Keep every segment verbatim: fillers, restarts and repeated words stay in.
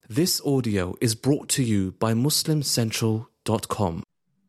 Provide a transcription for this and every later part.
This audio is brought to you by muslim central dot com.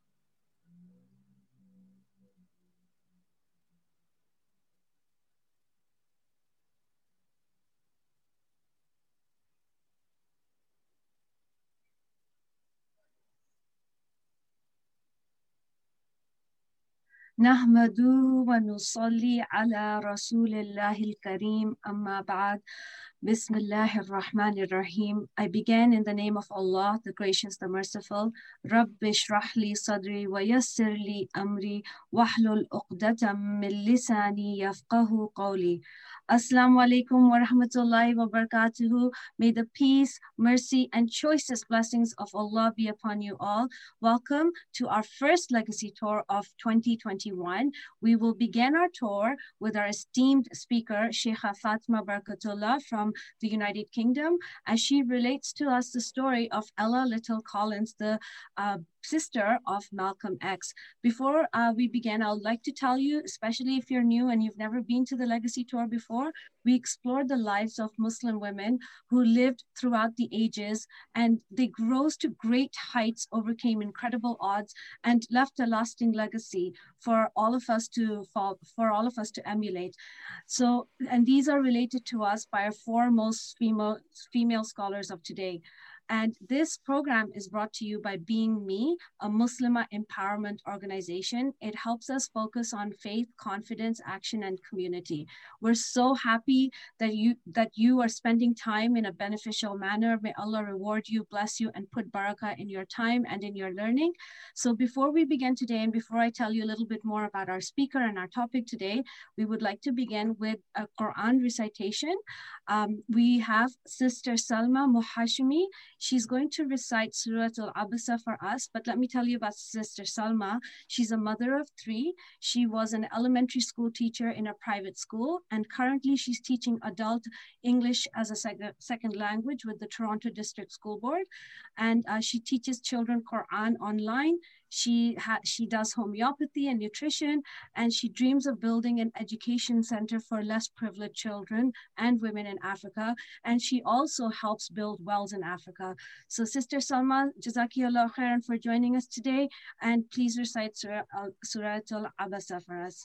نحمده ونصلي على رسول الله الكريم أما بعد. Bismillahir Rahmanir Rahim. I began in the name of Allah, the gracious, the merciful. Rabbi shrah li sadri wa yassir li amri wahlul uqdatam min lisani yafqahu qawli. Assalamu alaikum wa rahmatullahi wa barakatuhu. May the peace, mercy, and choicest blessings of Allah be upon you all. Welcome to our first legacy tour of twenty twenty-one. We will begin our tour with our esteemed speaker, Sheikha Fatima Barakatullah from the United Kingdom, as she relates to us the story of Ella Little Collins, the uh, sister of Malcolm X. Before uh, we begin, I would like to tell you, especially if you're new and you've never been to the Legacy Tour before, we explored the lives of Muslim women who lived throughout the ages, and they rose to great heights, overcame incredible odds, and left a lasting legacy for all of us to follow, for all of us to emulate. So, and these are related to us by our foremost female female scholars of today. And this program is brought to you by Being Me, a Muslimah empowerment organization. It helps us focus on faith, confidence, action, and community. We're so happy that you that you are spending time in a beneficial manner. May Allah reward you, bless you, and put barakah in your time and in your learning. So before we begin today, and before I tell you a little bit more about our speaker and our topic today, we would like to begin with a Quran recitation. Um, we have Sister Salma Muhashimi. She's going to recite Surah Al-Abasa for us, but let me tell you about Sister Salma. She's a mother of three. She was an elementary school teacher in a private school, and currently she's teaching adult English as a sec- second language with the Toronto District School Board, and uh, she teaches children Quran online. She ha- she does homeopathy and nutrition, and she dreams of building an education center for less privileged children and women in Africa, and she also helps build wells in Africa. So Sister Salma, Jazakiyallah khairan for joining us today, and please recite Surah, uh, Surah Al-Abasa for us.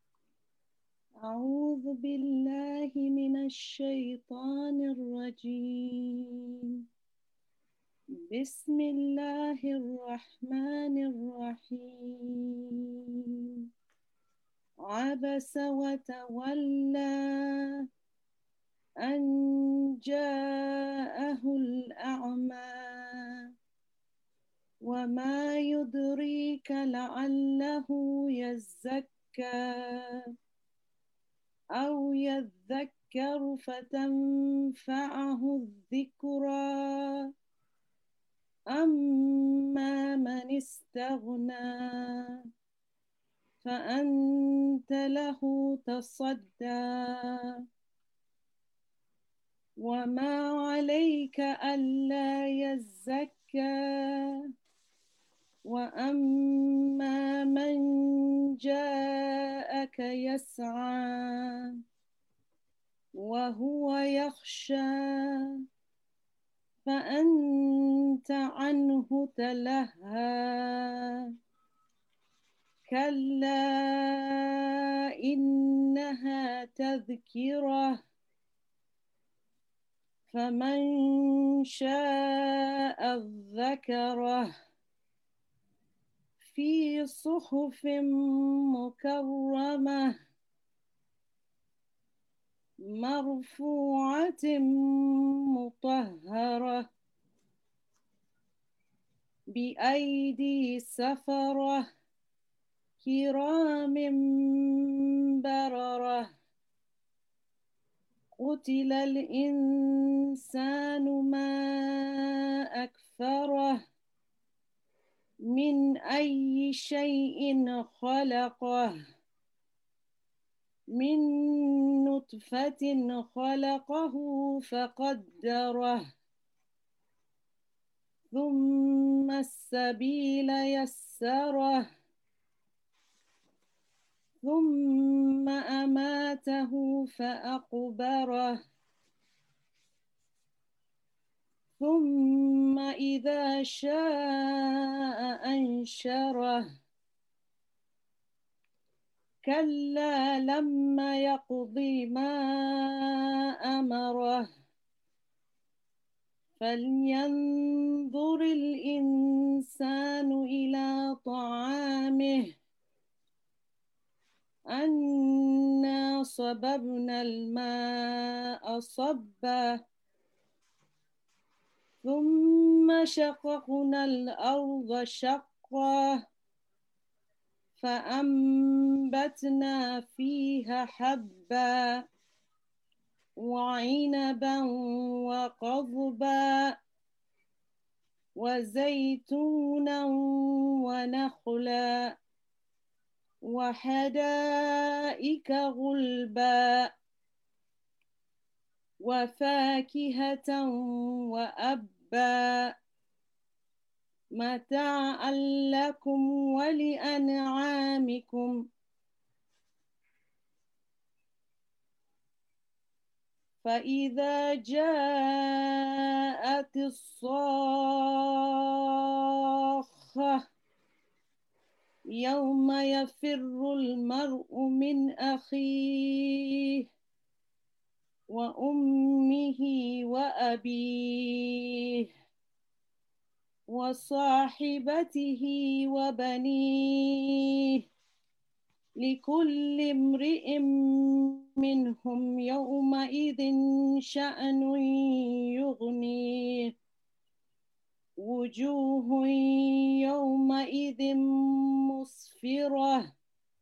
أعوذ بالله من الشيطان الرجيم بسم الله الرحمن الرحيم عبس وتولى أن جاءه الأعمى وما يدريك لعله يزكى أو يذكر فتنفعه الذكرى أما من استغنى فأنت له تصدى وما عليك ألا يزكى وأما من جاءك يسعى وهو يخشى فأنت عنه تلهى كلا إنها تذكرة فمن شاء ذكره في صحف مكرمة مرفوعة مطهرة بأيدي سفرة كرام بررة قتل الإنسان ما أكفره من أي شيء خلقه من نطفة خلقه فقدره ثم السبيل يسره ثم أماته فأقبره ثم إذا شاء أنشره كلا لما يقض ما أمره فلينظر الإنسان إلى طعامه أنا صببنا الماء صبا ثم شققنا الأرض شقا فأنبتنا فيها حبا وعنبا وقضبا وزيتونا ونخلا وحدائق غلبا وفاكهة وأبا متاعا لكم ولأنعامكم فإذا جاءت الصاخة يوم يفر المرء من أخيه وأمه وأبيه وصاحبته وبنيه لكل امرئ منهم يومئذ شأن يغنيه وجوه يومئذ مسفرة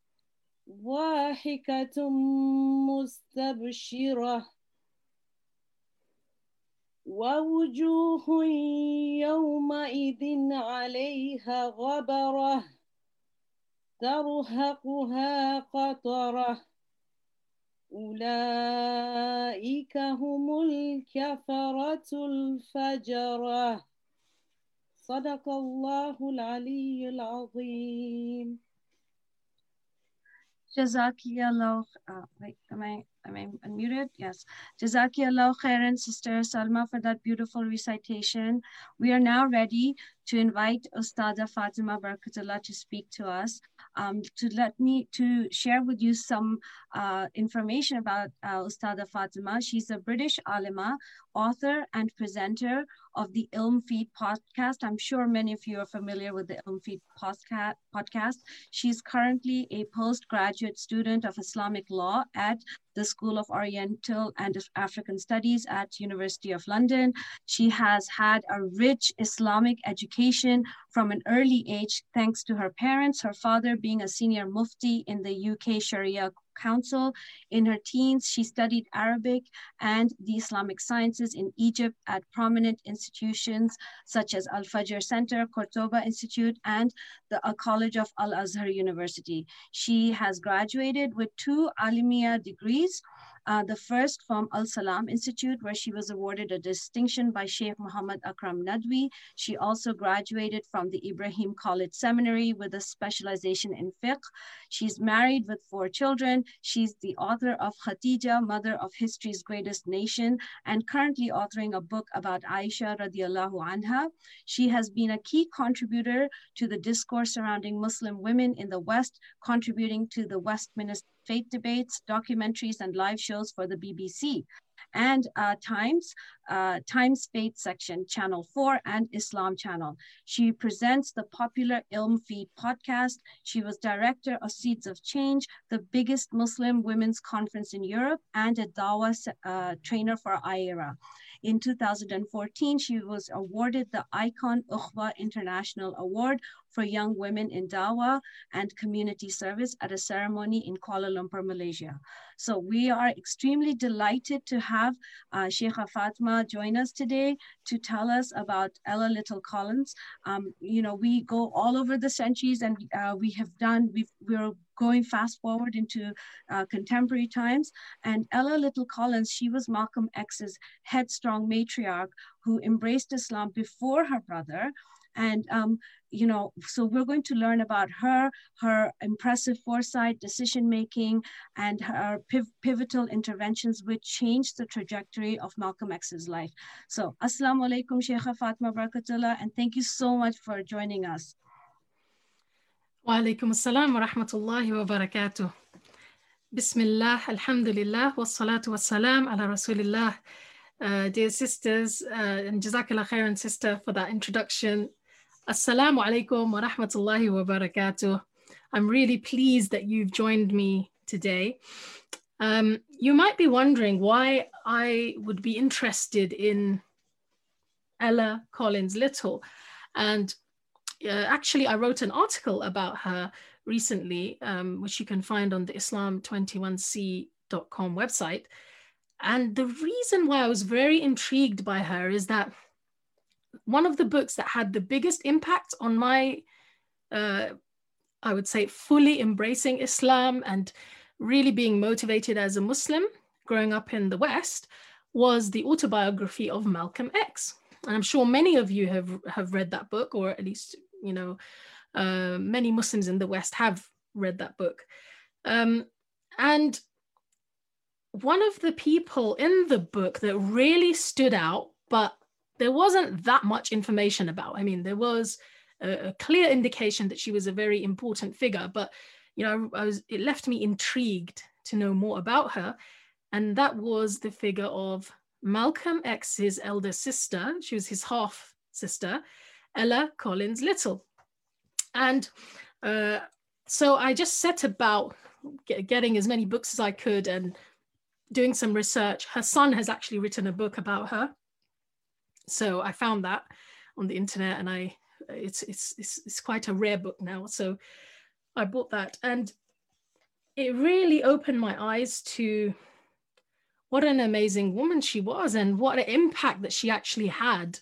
ضاحكة مستبشرة ووجوه يومئذ عليها غبرة ترهقها قطرة أولئك هم الكفرة الفجرة صدق الله العلي العظيم. Jazakallah. Uh, wait, am I am I unmuted? Yes. Jazakallah khairan, Sister Salma, for that beautiful recitation. We are now ready to invite Ustada Fatima Barakatullah to speak to us. Um, to let me to share with you some uh, information about uh, Ustada Fatima. She's a British alima, author, and presenter of the Ilm Feed podcast. I'm sure many of you are familiar with the Ilm Feed podcast. She's currently a postgraduate student of Islamic law at the School of Oriental and African Studies at University of London. She has had a rich Islamic education from an early age, thanks to her parents, her father being a senior mufti in the U K Sharia Council. In her teens, she studied Arabic and the Islamic sciences in Egypt at prominent institutions such as Al-Fajr Center, Cordoba Institute, and the uh, College of Al-Azhar University. She has graduated with two Alimiya degrees. Uh, the first from Al-Salam Institute, where she was awarded a distinction by Sheikh Muhammad Akram Nadwi. She also graduated from the Ibrahim College Seminary with a specialization in fiqh. She's married with four children. She's the author of Khatija, Mother of History's Greatest Nation, and currently authoring a book about Aisha radiallahu anha. She has been a key contributor to the discourse surrounding Muslim women in the West, contributing to the Westminster faith debates, documentaries, and live shows for the B B C, and uh, Times, uh, Times Faith Section, Channel four, and Islam Channel. She presents the popular Ilm Feed podcast. She was director of Seeds of Change, the biggest Muslim women's conference in Europe, and a Dawah uh, trainer for I E R A. In two thousand fourteen, she was awarded the Icon Ukhwa International Award for Young Women in Dawah and Community Service at a ceremony in Kuala Lumpur, Malaysia. So we are extremely delighted to have uh, Sheikha Fatima join us today to tell us about Ella Little Collins. Um, you know, we go all over the centuries, and uh, we have done, we've, we're going fast forward into uh, contemporary times. And Ella Little Collins, she was Malcolm X's headstrong matriarch who embraced Islam before her brother. And, um, you know, so we're going to learn about her, her impressive foresight, decision-making, and her piv pivotal interventions which changed the trajectory of Malcolm X's life. So, Assalamu alaikum, Sheikha Fatma Barakatullah, and thank you so much for joining us. Wa alaikum assalam wa rahmatullahi wa barakatuh. Bismillah, alhamdulillah, wa salatu wa salam ala rasulillah. Uh, dear sisters, uh, and Jazakallah khairan, sister, for that introduction. Assalamu alaikum wa rahmatullahi wa barakatuh. I'm really pleased that you've joined me today. Um, you might be wondering why I would be interested in Ella Collins Little. And uh, actually, I wrote an article about her recently, um, which you can find on the Islam twenty-one C dot com website. And the reason why I was very intrigued by her is that one of the books that had the biggest impact on my, uh, I would say, fully embracing Islam and really being motivated as a Muslim growing up in the West was the autobiography of Malcolm X. And I'm sure many of you have, have read that book, or at least, you know, uh, many Muslims in the West have read that book. Um, and one of the people in the book that really stood out, but there wasn't that much information about. I mean, there was a, a clear indication that she was a very important figure, but you know, I was, it left me intrigued to know more about her. And that was the figure of Malcolm X's elder sister. She was his half sister, Ella Collins Little. And uh, so I just set about get, getting as many books as I could and doing some research. Her son has actually written a book about her. So I found that on the internet, and I it's, it's, it's, it's quite a rare book now. So I bought that, and it really opened my eyes to what an amazing woman she was and what an impact that she actually had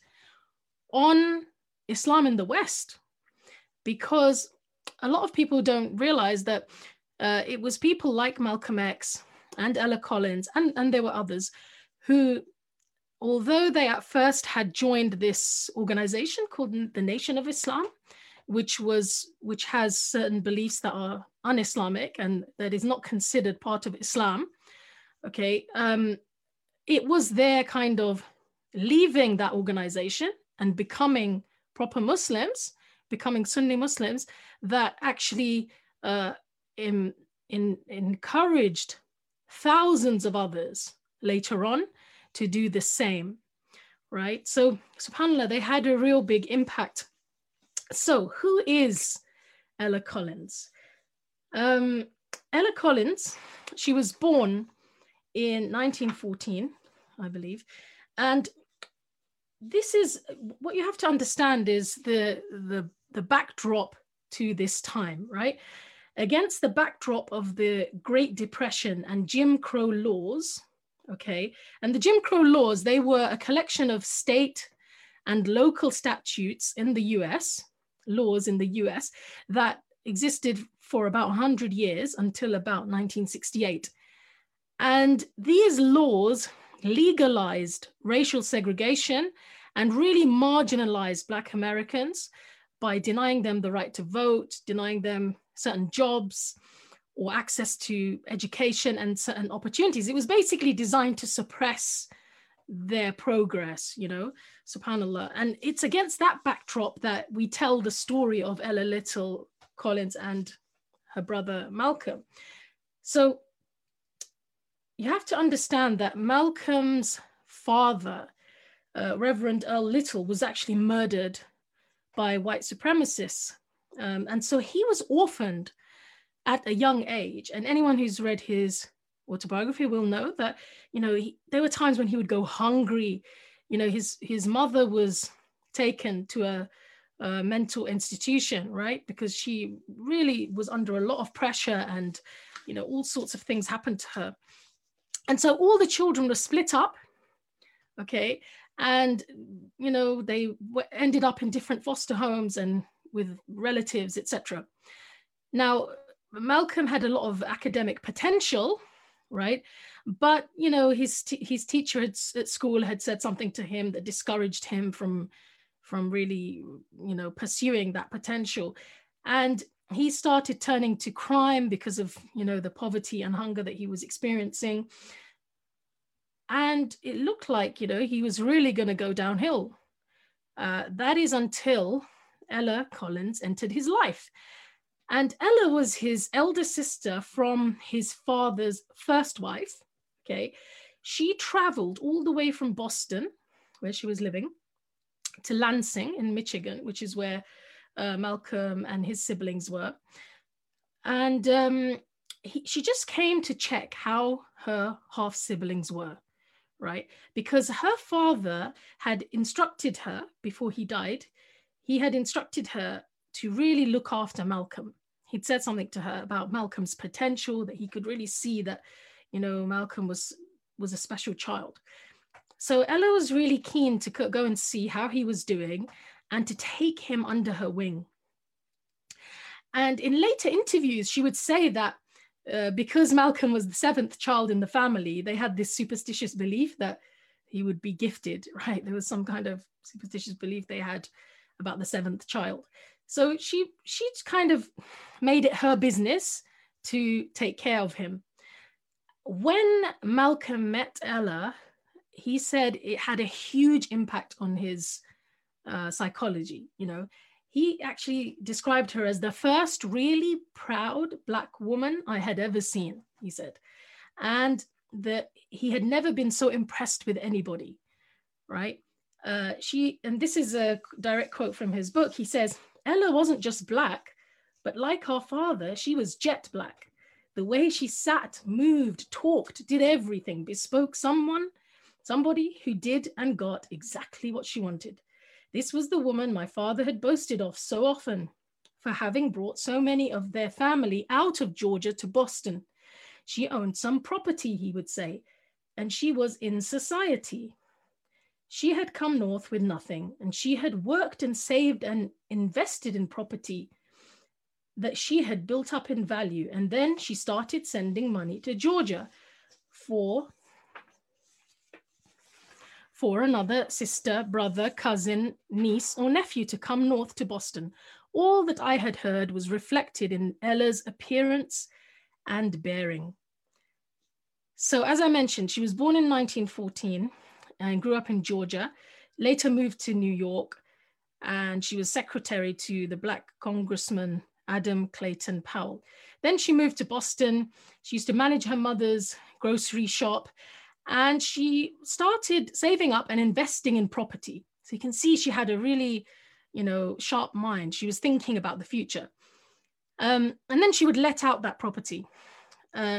on Islam in the West. Because a lot of people don't realize that uh, it was people like Malcolm X and Ella Collins, and, and there were others, who, although they at first had joined this organization called the Nation of Islam, which was which has certain beliefs that are un-Islamic and that is not considered part of Islam, okay, um, it was their kind of leaving that organization and becoming proper Muslims, becoming Sunni Muslims, that actually uh, in, in, encouraged thousands of others later on to do the same, right? So subhanAllah, they had a real big impact. So who is Ella Collins? Um, Ella Collins, she was born in nineteen fourteen, I believe. And this is, what you have to understand is the, the, the backdrop to this time, right? Against the backdrop of the Great Depression and Jim Crow laws, okay? And the Jim Crow laws, they were a collection of state and local statutes in the U S, laws in the U S, that existed for about one hundred years until about nineteen sixty-eight. And these laws legalized racial segregation and really marginalized Black Americans by denying them the right to vote, denying them certain jobs or access to education and certain opportunities. It was basically designed to suppress their progress, you know, subhanAllah. And it's against that backdrop that we tell the story of Ella Little Collins and her brother Malcolm. So you have to understand that Malcolm's father, uh, Reverend Earl Little, was actually murdered by white supremacists. Um, and so he was orphaned at a young age. And anyone who's read his autobiography will know that, you know, he, there were times when he would go hungry. You know, his, his mother was taken to a, a mental institution, right? Because she really was under a lot of pressure and, you know, all sorts of things happened to her. And so all the children were split up, okay? And, you know, they ended up in different foster homes and with relatives, et cetera. Now, Malcolm had a lot of academic potential, right? But, you know, his, his teacher at, at school had said something to him that discouraged him from, from really, you know, pursuing that potential. And he started turning to crime because of, you know, the poverty and hunger that he was experiencing. And it looked like, you know, he was really going to go downhill. Uh, that is until Ella Collins entered his life. And Ella was his elder sister from his father's first wife, okay? She traveled all the way from Boston, where she was living, to Lansing in Michigan, which is where uh, Malcolm and his siblings were. And um, he, she just came to check how her half-siblings were, right? Because her father had instructed her before he died, he had instructed her to really look after Malcolm. He'd said something to her about Malcolm's potential, that he could really see that, you know, Malcolm was, was a special child. So Ella was really keen to go and see how he was doing and to take him under her wing. And in later interviews, she would say that uh, because Malcolm was the seventh child in the family, they had this superstitious belief that he would be gifted, right? There was some kind of superstitious belief they had about the seventh child. So she, she kind of made it her business to take care of him. When Malcolm met Ella, he said it had a huge impact on his uh, psychology. You know, he actually described her as the first really proud Black woman I had ever seen, he said. And that he had never been so impressed with anybody, right? Uh, she, and this is a direct quote from his book. He says, Ella wasn't just Black, but like our father, she was jet black. The way she sat, moved, talked, did everything, bespoke someone, somebody who did and got exactly what she wanted. This was the woman my father had boasted of so often for having brought so many of their family out of Georgia to Boston. She owned some property, he would say, and she was in society. She had come north with nothing, and she had worked and saved and invested in property that she had built up in value. And then she started sending money to Georgia for, for another sister, brother, cousin, niece, or nephew to come north to Boston. All that I had heard was reflected in Ella's appearance and bearing. So as I mentioned, she was born in nineteen fourteen and grew up in Georgia, later moved to New York, and she was secretary to the Black Congressman Adam Clayton Powell. Then she moved to Boston. She used to manage her mother's grocery shop, and she started saving up and investing in property. So you can see she had a really, you know, sharp mind. She was thinking about the future. Um, and then she would let out that property. Uh,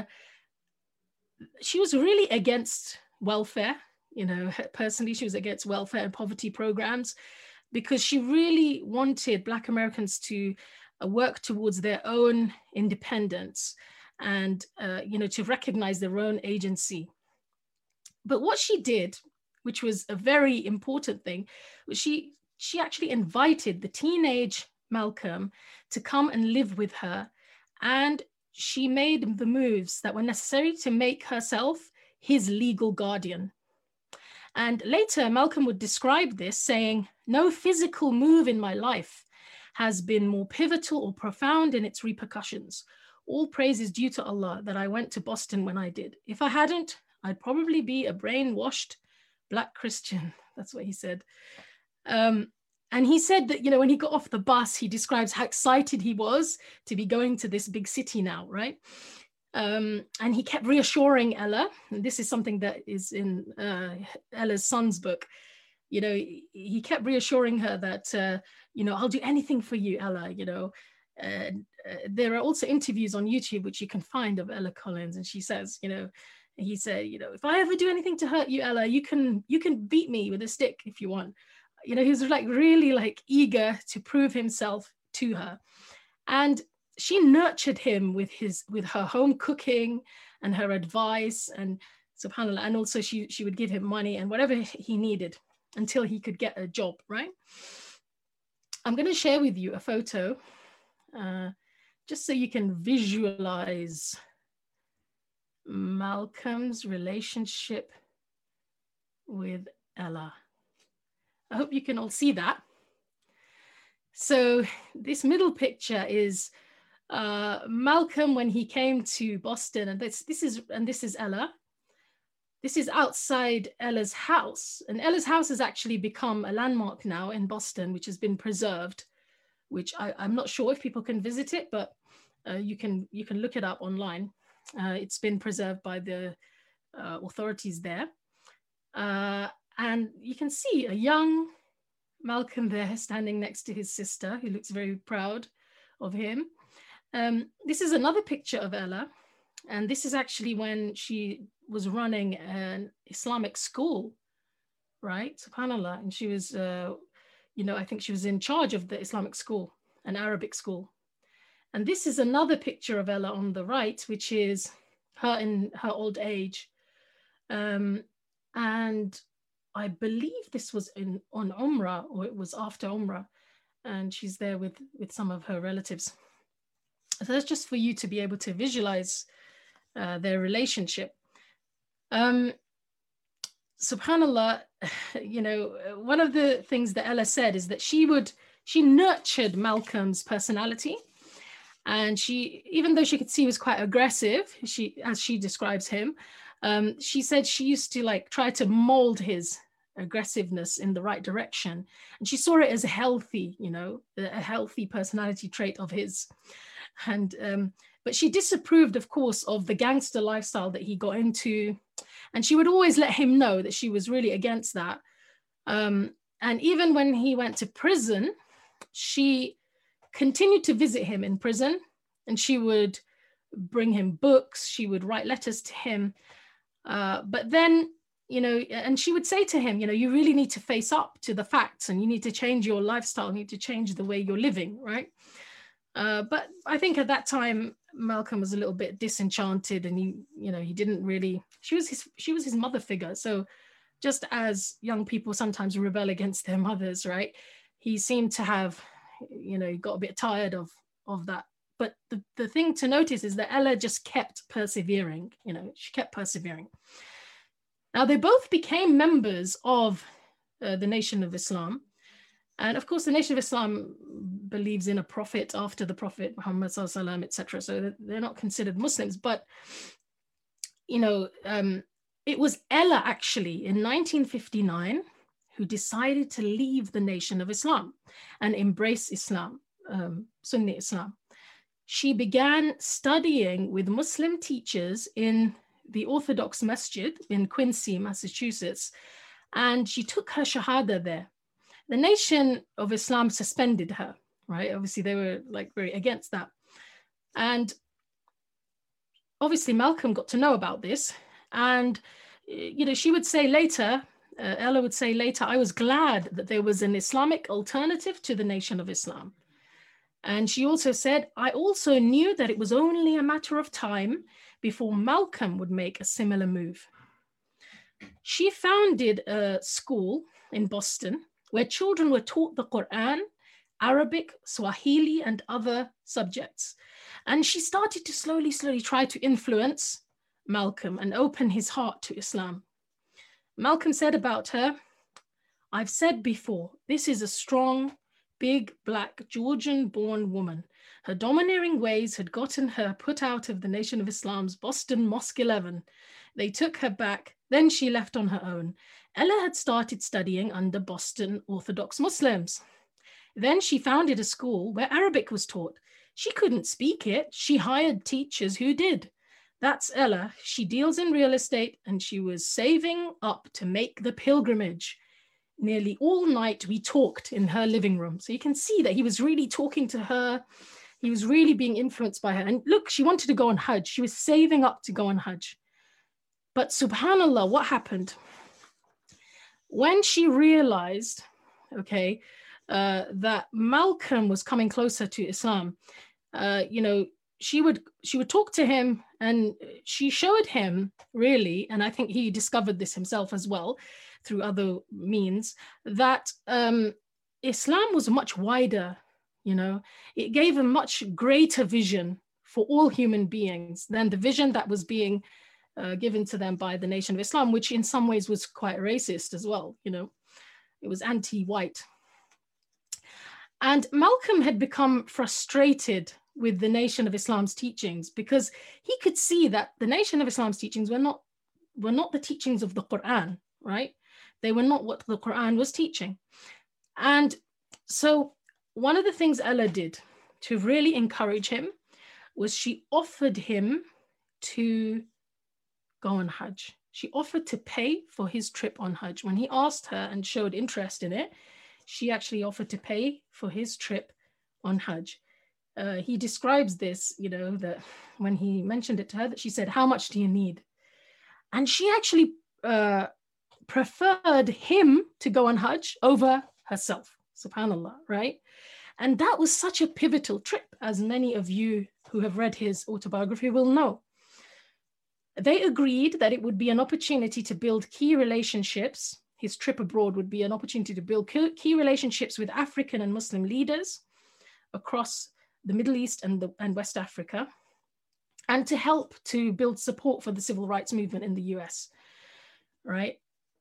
she was really against welfare. You know, personally, she was against welfare and poverty programs because she really wanted Black Americans to uh, work towards their own independence and, uh, you know, to recognize their own agency. But what she did, which was a very important thing, was she, she actually invited the teenage Malcolm to come and live with her. And she made the moves that were necessary to make herself his legal guardian. And later, Malcolm would describe this saying, no physical move in my life has been more pivotal or profound in its repercussions. All praise is due to Allah that I went to Boston when I did. If I hadn't, I'd probably be a brainwashed Black Christian. That's what he said. Um, and he said that, you know, when he got off the bus, he describes how excited he was to be going to this big city now, right? Um, and he kept reassuring Ella, and this is something that is in uh, Ella's son's book, you know, he kept reassuring her that, uh, you know, I'll do anything for you, Ella, you know. Uh, uh, there are also interviews on YouTube which you can find of Ella Collins, and she says, you know, he said, you know, if I ever do anything to hurt you, Ella, you can, you can beat me with a stick if you want. You know, he was like really like eager to prove himself to her. And she nurtured him with his, with her home cooking and her advice, and subhanAllah, and also she, she would give him money and whatever he needed until he could get a job, right? I'm going to share with you a photo. Uh, just so you can visualize Malcolm's relationship with Ella. I hope you can all see that. So this middle picture is uh, Malcolm when he came to Boston, and this, this is and this is Ella. This is outside Ella's house, and Ella's house has actually become a landmark now in Boston, which has been preserved, which I, I'm not sure if people can visit it, but uh, you can you can look it up online. Uh, it's been preserved by the uh, authorities there. Uh, and you can see a young Malcolm there standing next to his sister, who looks very proud of him. Um, this is another picture of Ella. And this is actually when she was running an Islamic school, right? SubhanAllah. And she was, uh, you know, I think she was in charge of the Islamic school, an Arabic school. And this is another picture of Ella on the right, which is her in her old age. Um, and I believe this was in on Umrah, or it was after Umrah. And she's there with, with some of her relatives. So that's just for you to be able to visualize uh, their relationship. Um, SubhanAllah, you know, one of the things that Ella said is that she would, she nurtured Malcolm's personality. And she, even though she could see he was quite aggressive, she, as she describes him, um, she said she used to like try to mold his aggressiveness in the right direction. And she saw it as a healthy, you know, a healthy personality trait of his. And, um, but she disapproved, of course, of the gangster lifestyle that he got into. And she would always let him know that she was really against that. Um, and even when he went to prison, she continued to visit him in prison, and she would bring him books, she would write letters to him. Uh, but then, you know, and she would say to him, you know, you really need to face up to the facts, and you need to change your lifestyle, you need to change the way you're living, right? Uh, but I think at that time, Malcolm was a little bit disenchanted, and he, you know, he didn't really, she was his, she was his mother figure. So just as young people sometimes rebel against their mothers, right? He seemed to have, you know, he got a bit tired of, of that. But the, the thing to notice is that Ella just kept persevering, you know, she kept persevering. Now, they both became members of uh, the Nation of Islam. And of course, the Nation of Islam believes in a prophet after the Prophet Muhammad sallallahu alaihi wasallam, et cetera. So they're not considered Muslims. But, you know, um, it was Ella actually in nineteen fifty-nine who decided to leave the Nation of Islam and embrace Islam, um, Sunni Islam. She began studying with Muslim teachers in the Orthodox Masjid in Quincy, Massachusetts, and she took her Shahada there. The Nation of Islam suspended her, right? Obviously, they were like very against that. And obviously, Malcolm got to know about this. And, you know, she would say later, uh, Ella would say later, I was glad that there was an Islamic alternative to the Nation of Islam. And she also said, I also knew that it was only a matter of time before Malcolm would make a similar move. She founded a school in Boston where children were taught the Quran, Arabic, Swahili, and other subjects. And she started to slowly, slowly try to influence Malcolm and open his heart to Islam. Malcolm said about her, I've said before, this is a strong, big, black, Georgian-born woman. Her domineering ways had gotten her put out of the Nation of Islam's Boston Mosque eleven. They took her back, then she left on her own. Ella had started studying under Boston Orthodox Muslims. Then she founded a school where Arabic was taught. She couldn't speak it. She hired teachers who did. That's Ella. She deals in real estate, and she was saving up to make the pilgrimage. Nearly all night we talked in her living room. So you can see that he was really talking to her. He was really being influenced by her. And look, she wanted to go on Hajj. She was saving up to go on Hajj. But subhanAllah, what happened? When she realized, okay, uh, that Malcolm was coming closer to Islam, uh, you know, she would she would talk to him, and she showed him really, and I think he discovered this himself as well through other means, that um, Islam was much wider, you know. It gave a much greater vision for all human beings than the vision that was being uh, given to them by the Nation of Islam, which in some ways was quite racist as well, you know. It was anti-white. And Malcolm had become frustrated with the Nation of Islam's teachings because he could see that the Nation of Islam's teachings were not, were not the teachings of the Quran, right? They were not what the Quran was teaching. And so one of the things Ella did to really encourage him was she offered him to go on Hajj. She offered to pay for his trip on Hajj. When he asked her and showed interest in it, she actually offered to pay for his trip on Hajj. Uh, he describes this, you know, that when he mentioned it to her, that she said, how much do you need? And she actually uh, preferred him to go on Hajj over herself, subhanAllah, right? And that was such a pivotal trip, as many of you who have read his autobiography will know. They agreed that it would be an opportunity to build key relationships. His trip abroad would be an opportunity to build key relationships with African and Muslim leaders across the Middle East and, the, and West Africa, and to help to build support for the civil rights movement in the U S, right?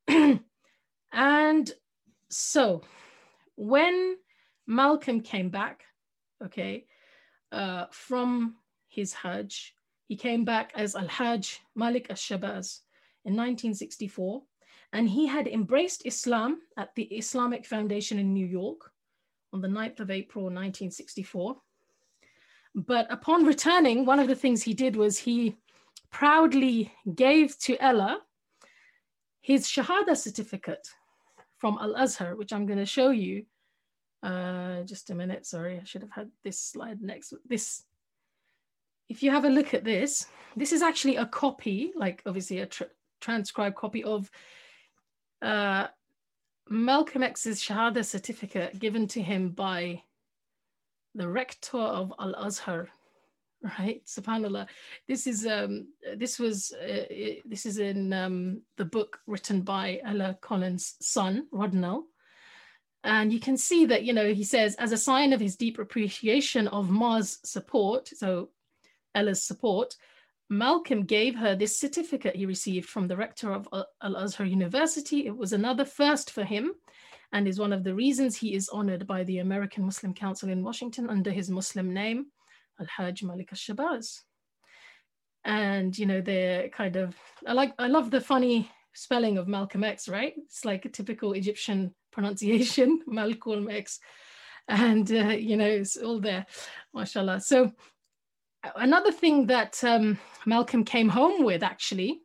And so when Malcolm came back, okay, uh, from his Hajj, he came back as Al-Hajj Malik al-Shabazz in nineteen sixty-four, and he had embraced Islam at the Islamic Foundation in New York on the ninth of April, nineteen sixty-four. But upon returning, one of the things he did was he proudly gave to Ella his Shahada certificate from Al-Azhar, which I'm going to show you. Uh, just a minute, sorry, I should have had this slide next. This, if you have a look at this, this is actually a copy, like obviously a tr transcribed copy of uh, Malcolm X's Shahada certificate given to him by the rector of Al-Azhar, right? SubhanAllah. This is um, this was uh, this is in um, the book written by Ella Collins' son, Rodnell. And you can see that, you know, he says, as a sign of his deep appreciation of Ma's support, so Ella's support, Malcolm gave her this certificate he received from the rector of Al-Azhar University. It was another first for him, and is one of the reasons he is honored by the American Muslim Council in Washington under his Muslim name, Al-Hajj Malik al-Shabazz. And, you know, they're kind of, I like, I love the funny spelling of Malcolm X, right? It's like a typical Egyptian pronunciation, Malcolm X. And, uh, you know, it's all there, mashallah. So another thing that um, Malcolm came home with actually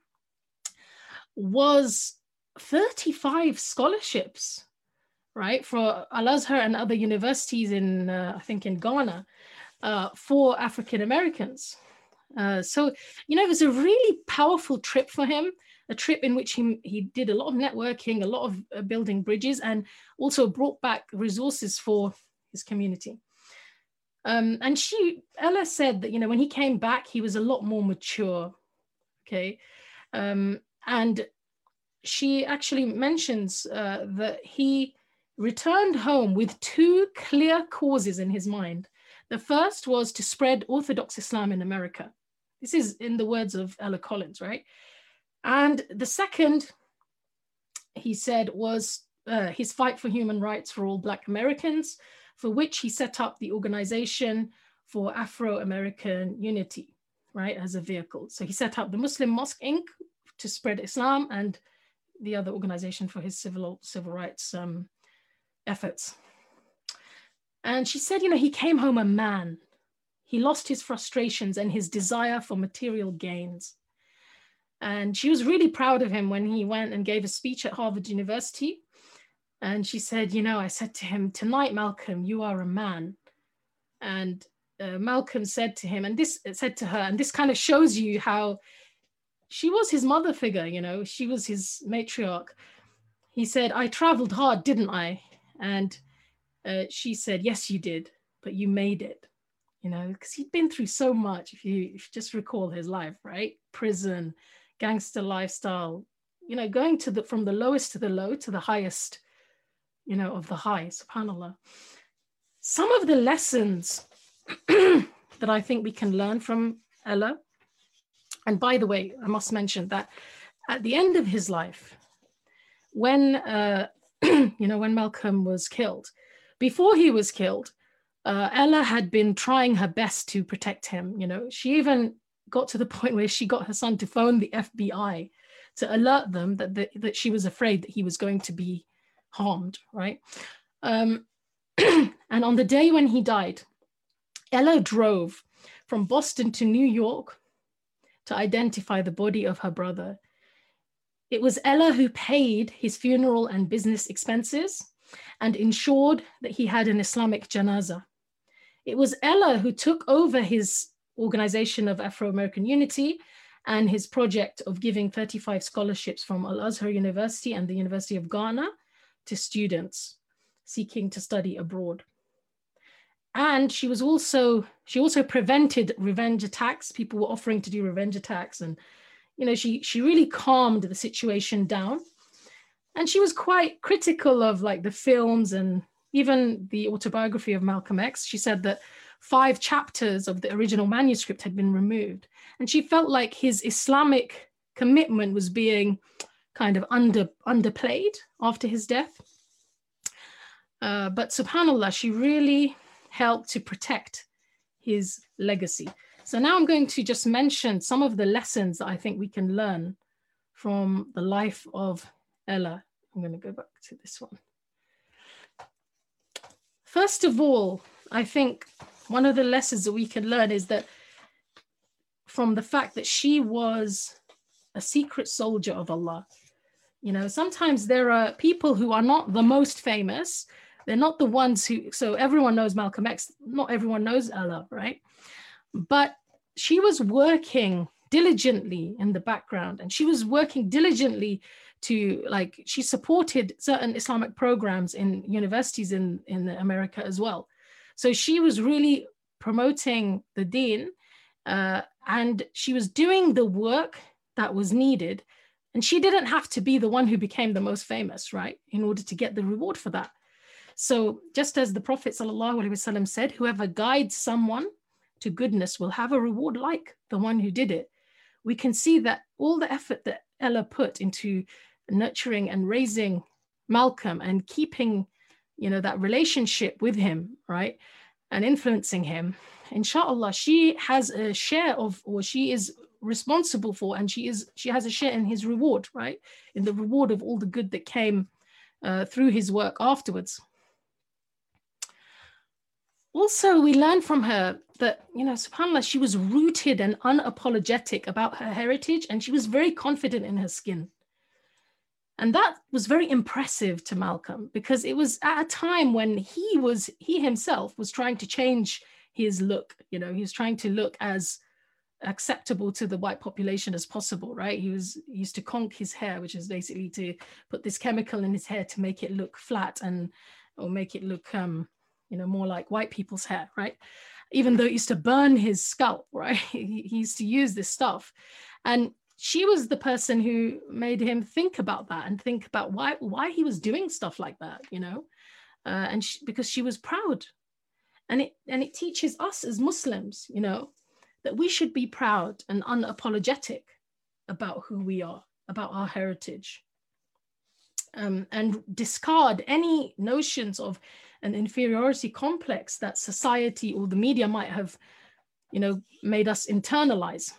was thirty-five scholarships, right, for Al-Azhar and other universities in, uh, I think in Ghana, uh, for African Americans. Uh, so, you know, it was a really powerful trip for him, a trip in which he, he did a lot of networking, a lot of uh, building bridges, and also brought back resources for his community. Um, and she, Ella said that, you know, when he came back, he was a lot more mature, okay? Um, and she actually mentions uh, that he returned home with two clear causes in his mind. The first was to spread Orthodox Islam in America. This is in the words of Ella Collins, right? And the second, he said, was uh, his fight for human rights for all Black Americans, for which he set up the Organization for Afro-American Unity, right, as a vehicle. So he set up the Muslim Mosque Incorporated to spread Islam, and the other organization for his civil, civil rights um, efforts. And she said, you know, he came home a man. He lost his frustrations and his desire for material gains. And she was really proud of him when he went and gave a speech at Harvard University. And she said, you know, I said to him, tonight, Malcolm, you are a man. And uh, Malcolm said to him, and this said to her, and this kind of shows you how she was his mother figure, you know, she was his matriarch. He said, I traveled hard, didn't I? And uh, she said, yes, you did, but you made it, you know, because he'd been through so much. If you, if you just recall his life, right? Prison, gangster lifestyle, you know, going to the, from the lowest to the low to the highest, you know, of the high, subhanAllah. some of the lessons that I think we can learn from Ella, and by the way, I must mention that at the end of his life, when, uh, you know, when Malcolm was killed, before he was killed, uh, Ella had been trying her best to protect him. You know, she even got to the point where she got her son to phone the F B I to alert them that, the, that she was afraid that he was going to be harmed, right? Um, and on the day when he died, Ella drove from Boston to New York to identify the body of her brother. It was Ella who paid his funeral and business expenses and ensured that he had an Islamic janazah. It was Ella who took over his organization of Afro-American Unity and his project of giving thirty-five scholarships from Al-Azhar University and the University of Ghana to students seeking to study abroad. And she was also, she also prevented revenge attacks. People were offering to do revenge attacks, and you know, she, she really calmed the situation down. And she was quite critical of like the films and even the autobiography of Malcolm X. She said that five chapters of the original manuscript had been removed. And she felt like his Islamic commitment was being kind of under, underplayed after his death. Uh, but subhanAllah, she really helped to protect his legacy. So now I'm going to just mention some of the lessons that I think we can learn from the life of Ella. I'm going to go back to this one. First of all, I think one of the lessons that we can learn is that from the fact that she was a secret soldier of Allah. You know, sometimes there are people who are not the most famous. They're not the ones who, so everyone knows Malcolm X, not everyone knows Ella, right? But she was working diligently in the background, and she was working diligently to, like, she supported certain Islamic programs in universities in, in America as well. So she was really promoting the deen, uh, and she was doing the work that was needed. And she didn't have to be the one who became the most famous, right, in order to get the reward for that. So just as the Prophet ﷺ said, whoever guides someone to goodness will have a reward like the one who did it. We can see that all the effort that Ella put into nurturing and raising Malcolm and keeping, you know, that relationship with him, right, and influencing him, inshallah, she has a share of, or she is responsible for, and she is, she has a share in his reward, right, in the reward of all the good that came uh, through his work afterwards. Also, we learn from her that, you know, subhanAllah, she was rooted and unapologetic about her heritage, and she was very confident in her skin. And that was very impressive to Malcolm, because it was at a time when he was, he himself was trying to change his look. You know, he was trying to look as acceptable to the white population as possible, right? He was he used to conk his hair, which is basically to put this chemical in his hair to make it look flat and, or make it look, um, you know, more like white people's hair, right? Even though it used to burn his scalp, right? He, he used to use this stuff. And she was the person who made him think about that and think about why, why he was doing stuff like that, you know? Uh, and she, because she was proud. And it, and it teaches us as Muslims, you know, that we should be proud and unapologetic about who we are, about our heritage, um, and discard any notions of an inferiority complex that society or the media might have, you know, made us internalize.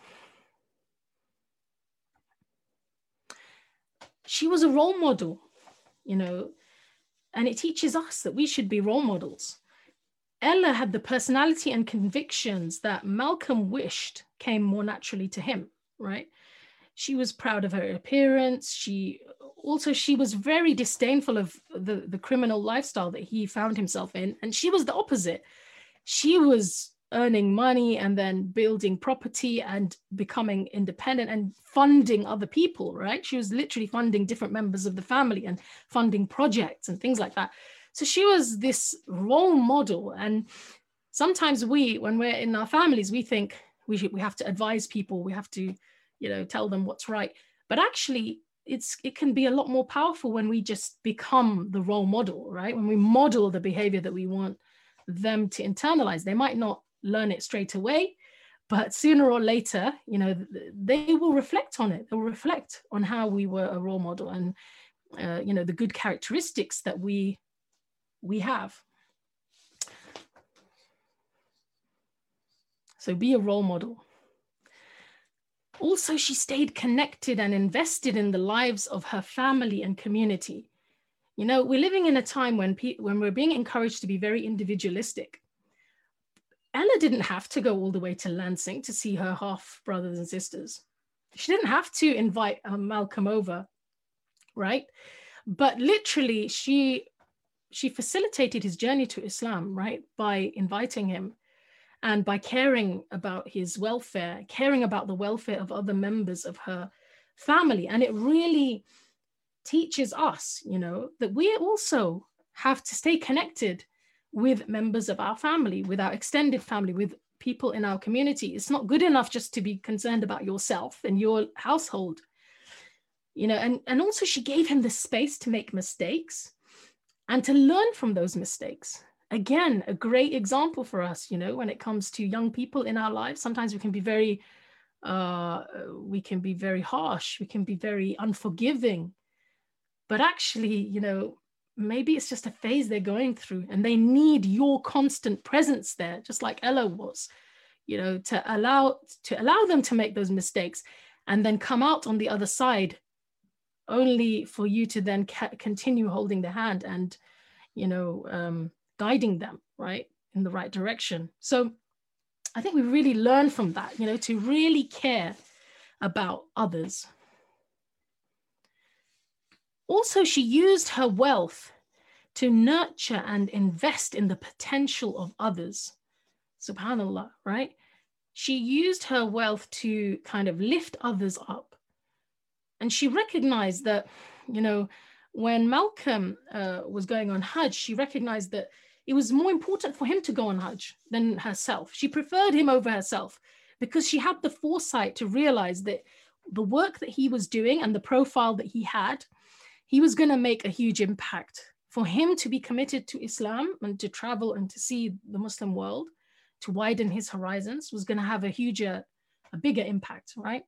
She was a role model, you know, and it teaches us that we should be role models. Ella had the personality and convictions that Malcolm wished came more naturally to him, right? She was proud of her appearance. She also, she was very disdainful of the, the criminal lifestyle that he found himself in. And she was the opposite. She was earning money and then building property and becoming independent and funding other people, right? She was literally funding different members of the family and funding projects and things like that. So she was this role model. And sometimes we, when we're in our families, we think we should, we have to advise people, we have to, you know, tell them what's right. But actually, it's it can be a lot more powerful when we just become the role model, right? When we model the behavior that we want them to internalize. They might not learn it straight away, but sooner or later, you know, they will reflect on it. They'll reflect on how we were a role model and, uh, you know, the good characteristics that we, we have. So be a role model. Also, she stayed connected and invested in the lives of her family and community. You know, we're living in a time when, pe when we're being encouraged to be very individualistic. Ella didn't have to go all the way to Lansing to see her half brothers and sisters. She didn't have to invite um, Malcolm over, right? But literally, she, she facilitated his journey to Islam, right? By inviting him and by caring about his welfare, caring about the welfare of other members of her family. And it really teaches us, you know, that we also have to stay connected with members of our family, with our extended family, with people in our community. It's not good enough just to be concerned about yourself and your household, you know, and, and also she gave him the space to make mistakes and to learn from those mistakes. Again, a great example for us, you know, when it comes to young people in our lives. Sometimes we can be very, uh, we can be very harsh, we can be very unforgiving, but actually, you know, maybe it's just a phase they're going through and they need your constant presence there, just like Ella was, you know, to allow, to allow them to make those mistakes and then come out on the other side, only for you to then continue holding their hand and, you know, um, guiding them, right, in the right direction. So I think we really learn from that, you know, to really care about others. Also, she used her wealth to nurture and invest in the potential of others. SubhanAllah, right? She used her wealth to kind of lift others up. And she recognized that, you know, when Malcolm uh, was going on Hajj, she recognized that it was more important for him to go on Hajj than herself. She preferred him over herself because she had the foresight to realize that the work that he was doing and the profile that he had, he was going to make a huge impact. For him to be committed to Islam and to travel and to see the Muslim world, to widen his horizons, was going to have a huger, a bigger impact, right?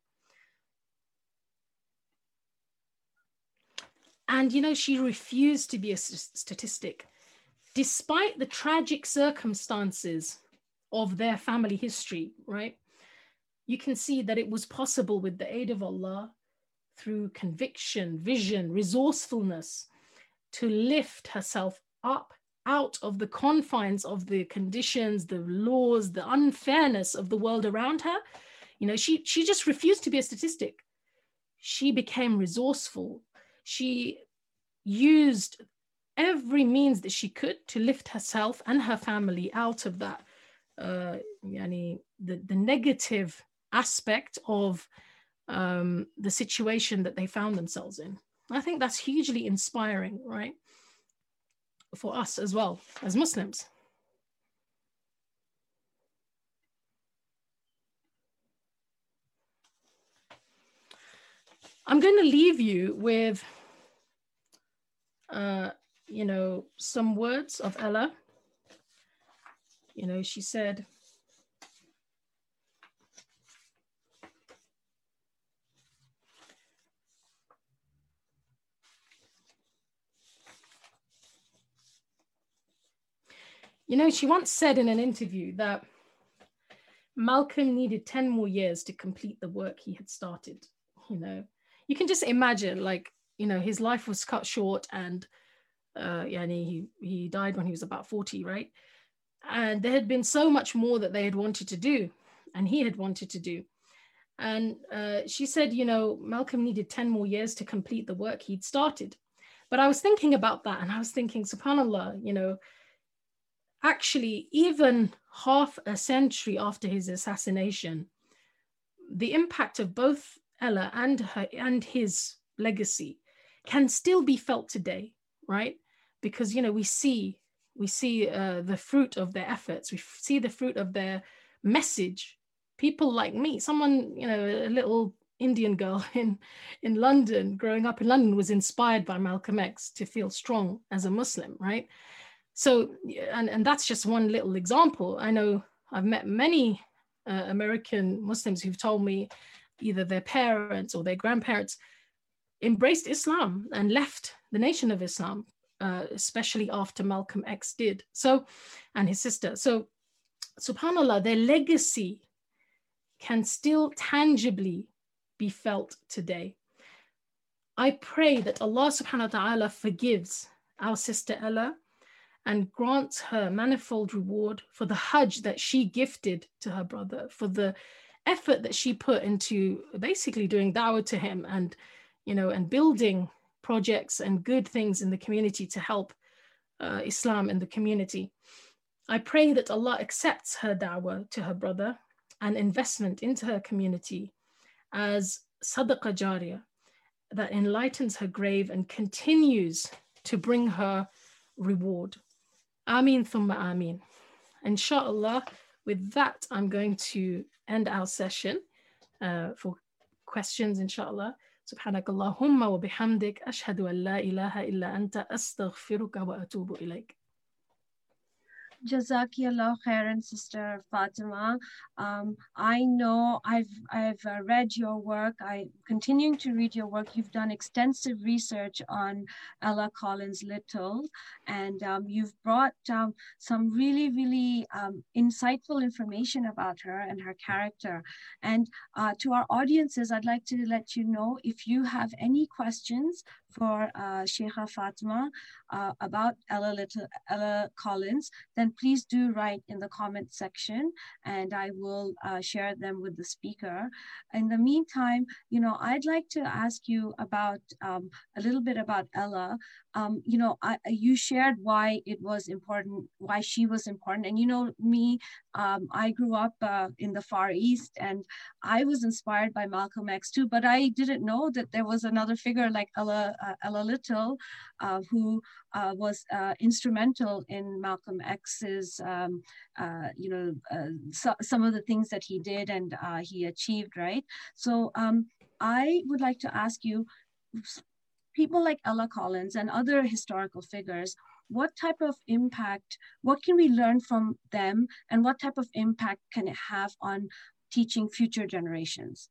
And, you know, she refused to be a statistic. Despite the tragic circumstances of their family history, right? You can see that it was possible with the aid of Allah, through conviction, vision, resourcefulness, to lift herself up out of the confines of the conditions, the laws, the unfairness of the world around her. You know, she, she just refused to be a statistic. She became resourceful. She used every means that she could to lift herself and her family out of that, uh, yani, the, the negative aspect of um, the situation that they found themselves in. I think that's hugely inspiring, right? For us as well, as Muslims. I'm going to leave you with, uh, you know, some words of Ella. You know, she said, you know, she once said in an interview that Malcolm needed ten more years to complete the work he had started. You know, you can just imagine, like, you know, his life was cut short and uh, yeah, and he, he died when he was about forty, right? And there had been so much more that they had wanted to do and he had wanted to do. And uh, she said, you know, Malcolm needed ten more years to complete the work he'd started. But I was thinking about that and I was thinking, subhanAllah, you know, actually, even half a century after his assassination, the impact of both Ella and her and his legacy can still be felt today, right? Because, you know, we see we see uh, the fruit of their efforts. We see the fruit of their message. People like me, someone, you know, a little Indian girl in in London, growing up in London, was inspired by Malcolm X to feel strong as a Muslim, right? So, and, and that's just one little example. I know I've met many uh, American Muslims who've told me either their parents or their grandparents embraced Islam and left the Nation of Islam, uh, especially after Malcolm X did. So, and his sister. So, subhanAllah, their legacy can still tangibly be felt today. I pray that Allah subhanahu wa ta'ala forgives our sister Ella and grants her manifold reward for the Hajj that she gifted to her brother, for the effort that she put into basically doing da'wah to him and, you know, and building projects and good things in the community to help uh, Islam in the community. I pray that Allah accepts her da'wah to her brother and investment into her community as sadaqah jariyah that enlightens her grave and continues to bring her reward. Ameen thumma ameen. Inshallah, with that, I'm going to end our session uh, for questions, inshallah. Subhanak Allahumma wa bihamdik, ashhadu an la ilaha illa anta, astaghfiruka wa atubu ilayk. Jazakallah khairan, Sister Fatima. Um, I know I've I've uh, read your work. I'm continuing to read your work. You've done extensive research on Ella Collins Little, and um, you've brought um, some really, really um, insightful information about her and her character. And uh, to our audiences, I'd like to let you know, if you have any questions for uh, Sheikha Fatima uh, about Ella Little, Ella Collins, then please do write in the comment section, and I will uh, share them with the speaker. In the meantime, you know, I'd like to ask you about um, a little bit about Ella. Um, you know, I, you shared why it was important, why she was important. And you know, me, um, I grew up uh, in the Far East, and I was inspired by Malcolm X too, but I didn't know that there was another figure like Ella, uh, Ella Little, uh, who uh, was uh, instrumental in Malcolm X's, um, uh, you know, uh, so, some of the things that he did and uh, he achieved, right? So um, I would like to ask you, people like Ella Collins and other historical figures, what type of impact, what can we learn from them, and what type of impact can it have on teaching future generations?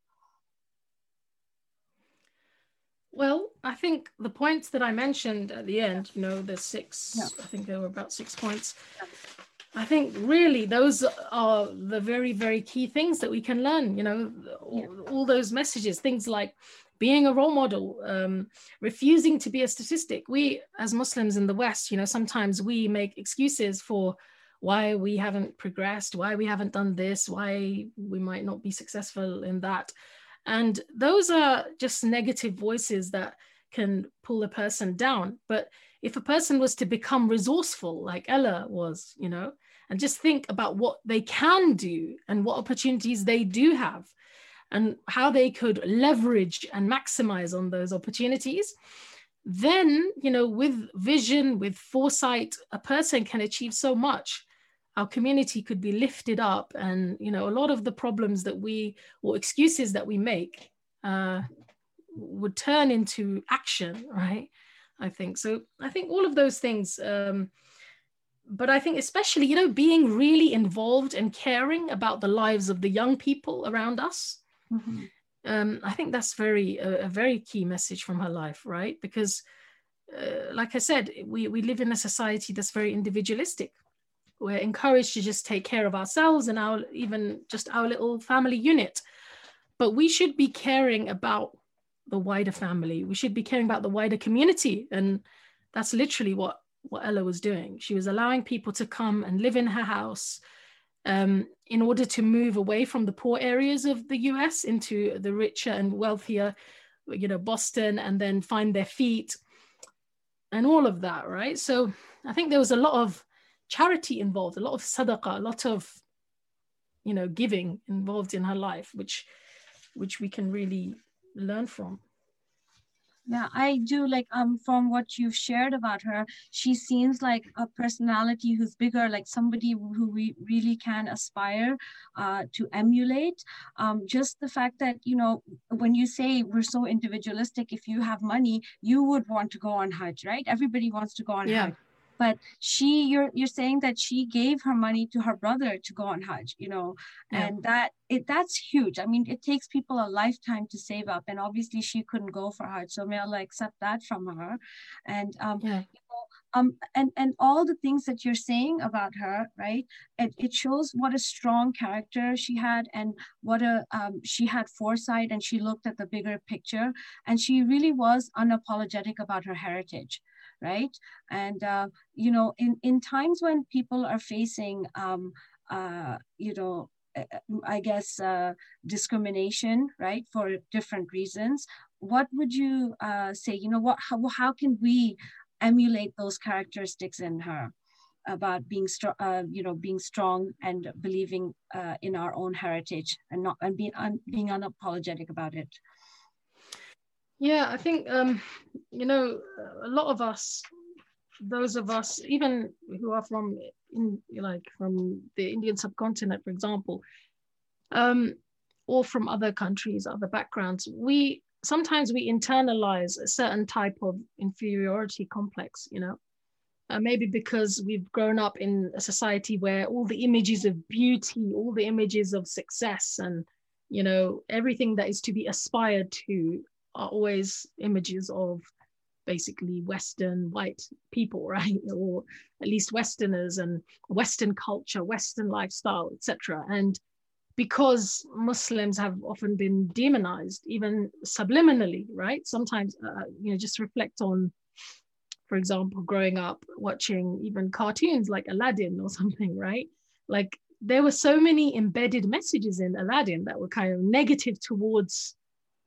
Well, I think the points that I mentioned at the end, you know, the six, yeah. I think there were about six points. Yeah. I think really those are the very, very key things that we can learn, you know, all, yeah. all those messages, things like being a role model, um, refusing to be a statistic. We, as Muslims in the West, you know, sometimes we make excuses for why we haven't progressed, why we haven't done this, why we might not be successful in that. And those are just negative voices that can pull a person down. But if a person was to become resourceful, like Ella was, you know, and just think about what they can do and what opportunities they do have and how they could leverage and maximize on those opportunities, then, you know, with vision, with foresight, a person can achieve so much. Our community could be lifted up, and, you know, a lot of the problems that we, or excuses that we make uh, would turn into action, right? I think so. I think all of those things, um, but I think especially, you know, being really involved and caring about the lives of the young people around us. Mm-hmm. um, I think that's very a, a very key message from her life, right? Because, uh, like I said, we we live in a society that's very individualistic. We're encouraged to just take care of ourselves and our even just our little family unit. But we should be caring about the wider family. We should be caring about the wider community. And that's literally what, what Ella was doing. She was allowing people to come and live in her house um, in order to move away from the poor areas of the U S into the richer and wealthier, you know, Boston, and then find their feet and all of that, right? So I think there was a lot of charity involved, a lot of sadaqah, a lot of, you know, giving involved in her life, which which we can really learn from. Yeah, I do like um from what you've shared about her, she seems like a personality who's bigger, like somebody who we really can aspire uh, to emulate. Um, just the fact that, you know, when you say we're so individualistic, if you have money, you would want to go on Hajj, right? Everybody wants to go on yeah. Hajj. but she, you're you're saying that she gave her money to her brother to go on Hajj, you know, Yeah. and that it that's huge. I mean, it takes people a lifetime to save up, and obviously she couldn't go for Hajj, so may Allah accept that from her. And um, Yeah. you know, um, and and all the things that you're saying about her, right? It it shows what a strong character she had, and what a um, she had foresight, and she looked at the bigger picture, and she really was unapologetic about her heritage, right? And uh, you know, in in times when people are facing um, uh, you know, I guess uh, discrimination, right, for different reasons, what would you uh, say? You know, what how how can we emulate those characteristics in her about being strong, uh, you know, being strong and believing uh, in our own heritage, and not and being un being unapologetic about it? Yeah, I think um, you know, a lot of us, those of us, even who are from in like from the Indian subcontinent, for example, um, or from other countries, other backgrounds, we sometimes we internalize a certain type of inferiority complex, you know, uh, maybe because we've grown up in a society where all the images of beauty, all the images of success, and you know, everything that is to be aspired to are always images of basically Western white people, right? Or at least Westerners and Western culture, Western lifestyle, et cetera. And because Muslims have often been demonized, even subliminally, right? Sometimes, uh, you know, just reflect on, for example, growing up watching even cartoons like Aladdin or something, right? Like there were so many embedded messages in Aladdin that were kind of negative towards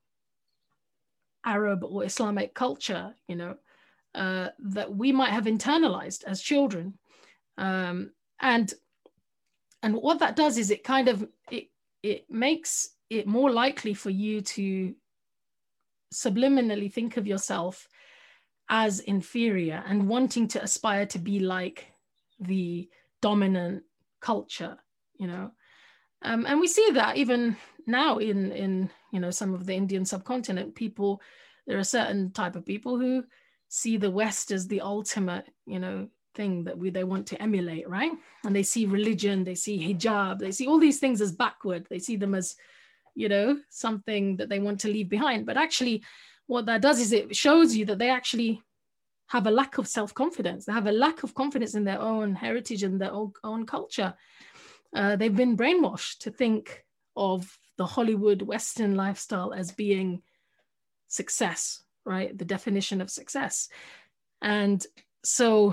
Arab or Islamic culture, you know, uh, that we might have internalized as children. Um, and and what that does is it kind of, it, it makes it more likely for you to subliminally think of yourself as inferior and wanting to aspire to be like the dominant culture, you know. Um, and we see that even now in, in, you know, some of the Indian subcontinent, people, there are certain type of people who see the West as the ultimate, you know, thing that we, they want to emulate, right? And they see religion, they see hijab, they see all these things as backward. They see them as, you know, something that they want to leave behind. But actually what that does is it shows you that they actually have a lack of self-confidence. They have a lack of confidence in their own heritage and their own, own culture. Uh, they've been brainwashed to think of the Hollywood Western lifestyle as being success, right? The definition of success. And so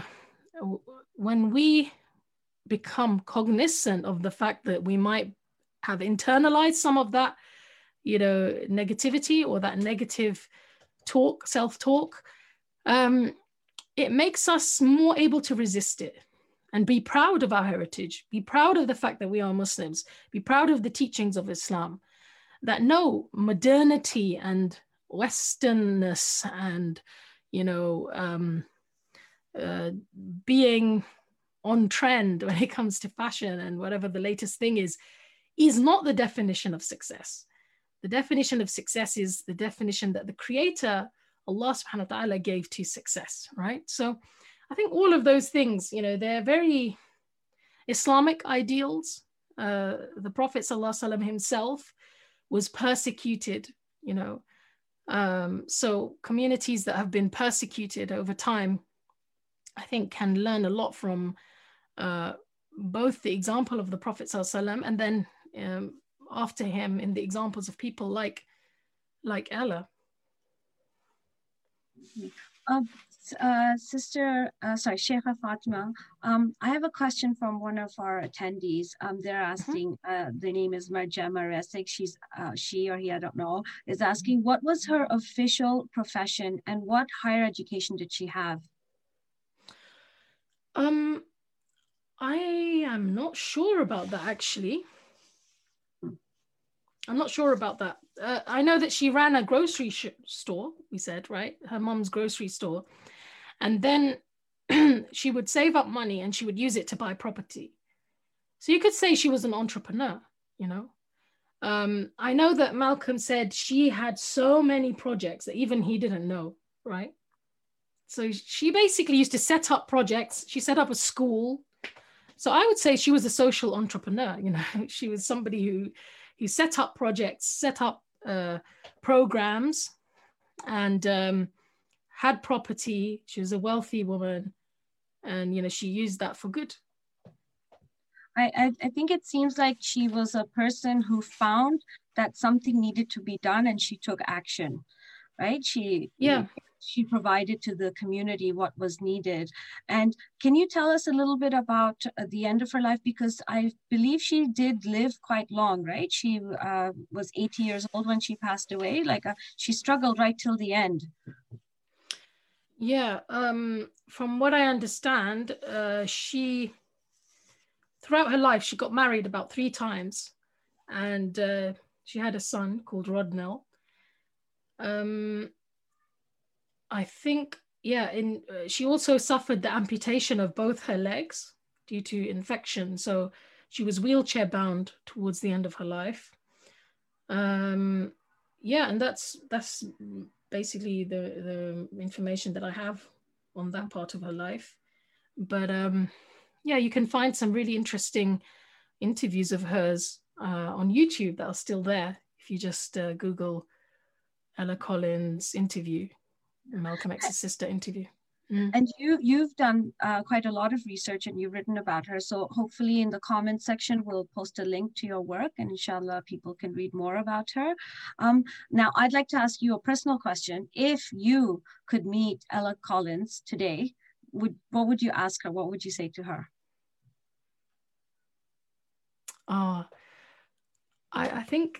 when we become cognizant of the fact that we might have internalized some of that, you know, negativity or that negative talk, self-talk, um, it makes us more able to resist it and be proud of our heritage, be proud of the fact that we are Muslims, be proud of the teachings of Islam, that no, modernity and Westernness and, you know, um, uh, being on trend when it comes to fashion and whatever the latest thing is, is not the definition of success. The definition of success is the definition that the Creator, Allah subhanahu wa ta'ala, gave to success, right? So I think all of those things, you know, they're very Islamic ideals. Uh, the Prophet sallallahu alaihi wasallam himself was persecuted, you know. Um, so communities that have been persecuted over time, I think, can learn a lot from uh, both the example of the Prophet sallallahu alaihi wasallam and then um, after him in the examples of people like, like Ella. Um, uh, Sister, uh, sorry, Sheikha Fatima, um, I have a question from one of our attendees. Um, they're asking, uh, the name is Marjama Resik, she's, uh, she or he, I don't know, is asking, what was her official profession and what higher education did she have? Um, I am not sure about that, actually. I'm not sure about that. Uh, I know that she ran a grocery store, we said, right? Her mom's grocery store. And then she would save up money and she would use it to buy property. So you could say she was an entrepreneur, you know? Um, I know that Malcolm said she had so many projects that even he didn't know, right? So she basically used to set up projects. She set up a school. So I would say she was a social entrepreneur. You know, she was somebody who, who set up projects, set up uh, programs, and um, had property. She was a wealthy woman, and you know, she used that for good. I, I, I think it seems like she was a person who found that something needed to be done, and she took action, right? She yeah. She provided to the community what was needed. And can you tell us a little bit about uh, the end of her life? Because I believe she did live quite long, right? She uh, was eighty years old when she passed away. Like uh, she struggled right till the end. Yeah, um, from what I understand, uh, she, throughout her life, she got married about three times, and uh, she had a son called Rodnell. Um, I think, yeah, in uh, she also suffered the amputation of both her legs due to infection. So she was wheelchair bound towards the end of her life. Um, yeah, and that's that's basically the, the information that I have on that part of her life. But um, yeah, you can find some really interesting interviews of hers uh, on YouTube that are still there. If you just uh, Google Ella Collins interview, Malcolm X's sister interview. Mm. And you, you've done uh, quite a lot of research, and you've written about her. So hopefully in the comment section, we'll post a link to your work, and inshallah, people can read more about her. Um, now, I'd like to ask you a personal question. If you could meet Ella Collins today, would what would you ask her? What would you say to her? Oh, I, I think...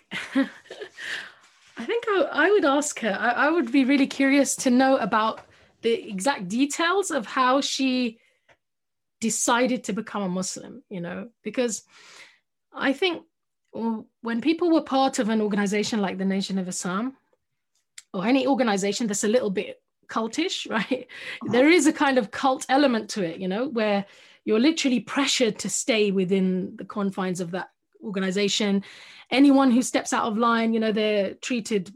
I think I, I would ask her, I, I would be really curious to know about the exact details of how she decided to become a Muslim, you know, because I think when people were part of an organization like the Nation of Islam, or any organization that's a little bit cultish, right? Uh-huh. There is a kind of cult element to it, you know, where you're literally pressured to stay within the confines of that organization. Anyone who steps out of line, you know, they're treated,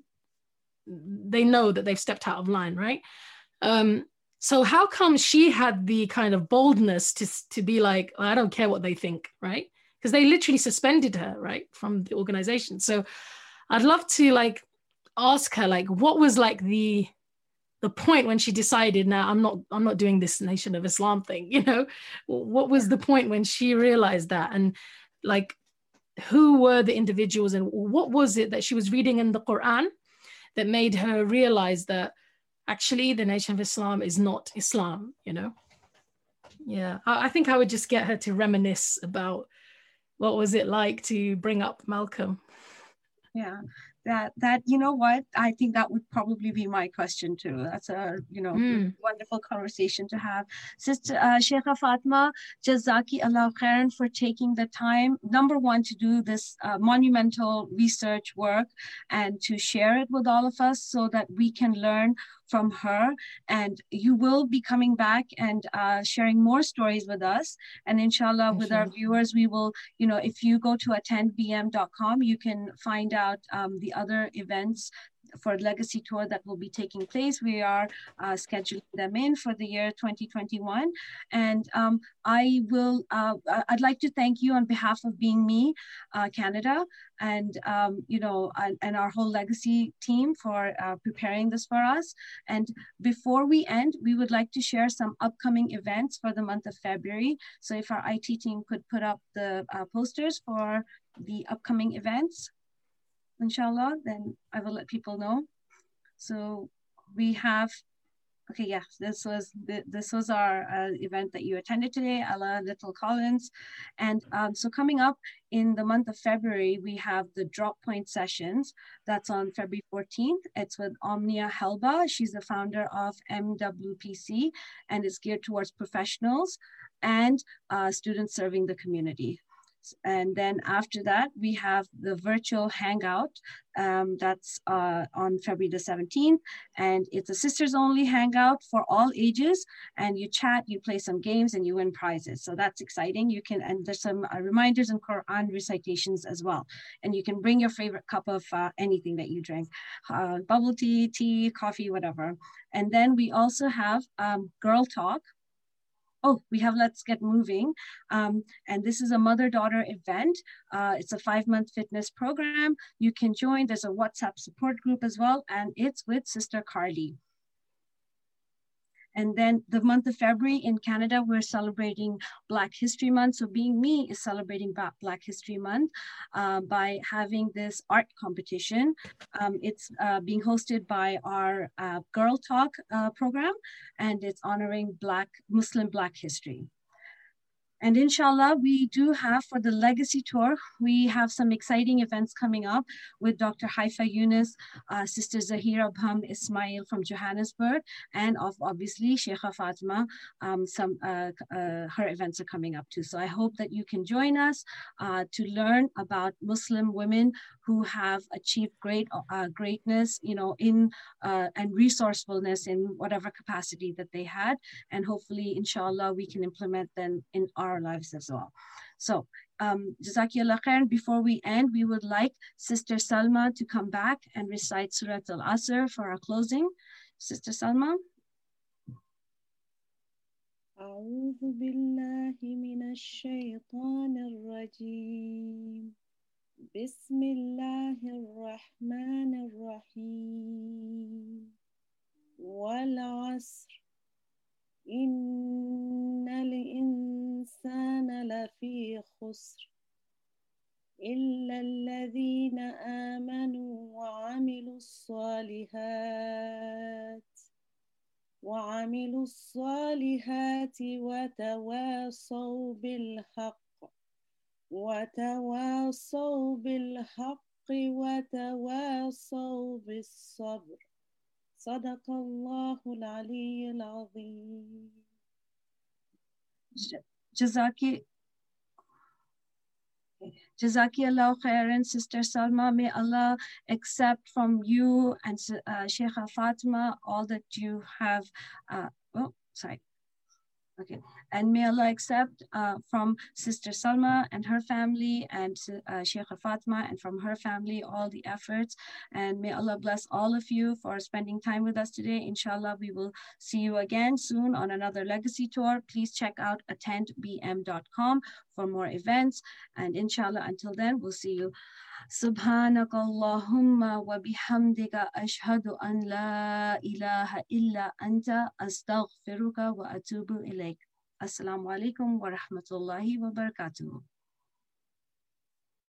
they know that they've stepped out of line, right? Um, so how come she had the kind of boldness to, to be like, I don't care what they think, right? Because they literally suspended her, right, from the organization. So I'd love to like ask her, like, what was like the the point when she decided, now I'm not I'm not doing this Nation of Islam thing, you know? What was the point when she realized that? And like, who were the individuals, and what was it that she was reading in the Quran that made her realize that actually the Nation of Islam is not Islam, you know? Yeah, I, I think I would just get her to reminisce about what was it like to bring up Malcolm. Yeah, that, that you know what, I think that would probably be my question too. That's a, you know, mm. wonderful conversation to have. Sister uh, Sheikha Fatma, Jazaki Allah khairan for taking the time, number one, to do this uh, monumental research work and to share it with all of us so that we can learn from her. And you will be coming back and uh, sharing more stories with us. And inshallah, with our viewers, we will, you know, if you go to attend b m dot com, you can find out um, the other events for Legacy Tour that will be taking place. We are uh, scheduling them in for the year twenty twenty-one. And um, I will, uh, I'd like to thank you on behalf of Being Me uh, Canada, and, um, you know, and, and our whole Legacy team for uh, preparing this for us. And before we end, we would like to share some upcoming events for the month of February. So if our I T team could put up the uh, posters for the upcoming events, inshallah, then I will let people know. So we have, okay, yes, this was the, this was our uh, event that you attended today, Ella Little Collins. And um, so coming up in the month of February, we have the Drop Point Sessions. That's on February fourteenth. It's with Omnia Helba. She's the founder of M W P C, and it's geared towards professionals and uh, students serving the community. And then after that, we have the virtual hangout. Um, that's uh, on February the seventeenth. And it's a sisters only hangout for all ages. And you chat, you play some games, and you win prizes. So that's exciting. You can, and there's some uh, reminders and Quran recitations as well. And you can bring your favorite cup of uh, anything that you drink, uh, bubble tea, tea, coffee, whatever. And then we also have um, Girl Talk. Oh, we have Let's Get Moving. Um, and this is a mother-daughter event. Uh, it's a five-month fitness program. You can join. There's a WhatsApp support group as well, and it's with Sister Carly. And then the month of February in Canada, we're celebrating Black History Month. So Being Me is celebrating Black History Month uh, by having this art competition. Um, it's uh, being hosted by our uh, Girl Talk uh, program, and it's honoring Black Muslim Black history. And inshallah, we do have for the Legacy Tour, we have some exciting events coming up with Doctor Haifa Yunus, uh, Sister Zahira Bham Ismail from Johannesburg, and of obviously Sheikha Fatima. Um, some uh, uh, her events are coming up too. So I hope that you can join us uh, to learn about Muslim women who have achieved great uh, greatness, you know, in uh, and resourcefulness in whatever capacity that they had, and hopefully, inshallah, we can implement them in our our lives as well. So, um, Jazakallah khair. Before we end, we would like Sister Salma to come back and recite Surah Al-Asr for our closing. Sister Salma. أعوذ بالله من الشيطان الرجيم بسم الله الرحمن الرحيم والعصر إن الإنسان لفي خسر إلا الذين آمنوا وعملوا الصالحات وعملوا الصالحات وتواصوا بالحق وتواصوا بالحق وتواصوا بالصبر صدق الله العلي العظيم. Jazaki Jazaki Allah khairan, Sister Salma. May Allah accept from you and uh, Sheikha Fatima all that you have. Uh, oh, sorry. Okay, and may Allah accept uh, from Sister Salma and her family, and uh, Sheikha Fatima and from her family, all the efforts. And may Allah bless all of you for spending time with us today. Inshallah, we will see you again soon on another Legacy Tour. Please check out attend b m dot com for more events. And inshallah, until then, we'll see you. سبحانك اللهم وبحمدك أشهد أن لا إله إلا أنت أستغفرك وأتوب إليك. السلام عليكم ورحمة الله وبركاته.